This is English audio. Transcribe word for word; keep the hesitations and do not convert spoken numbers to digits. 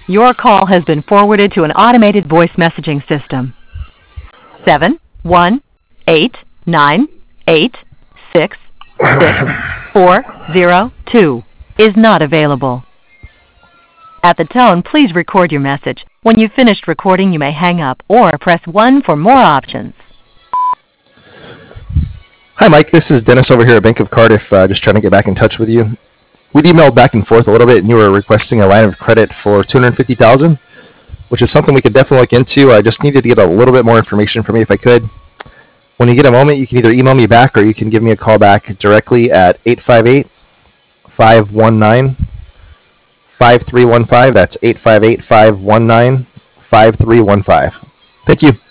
Your call has been forwarded to an automated voice messaging system. Seven one eight nine eight six six four zero two is not available. At the tone, please record your message. When you've finished recording, you may hang up or press one for more options. Hi, Mike. This is Dennis over here at Bank of Cardiff, uh, just trying to get back in touch with you. We'd emailed back and forth a little bit, and you were requesting a line of credit for two hundred fifty thousand dollars, which is something we could definitely look into. I just needed to get a little bit more information from you if I could. When you get a moment, you can either email me back or you can give me a call back directly at eight five eight, five one nine, five three one five. That's eight five eight, five one nine, five three one five. Thank you.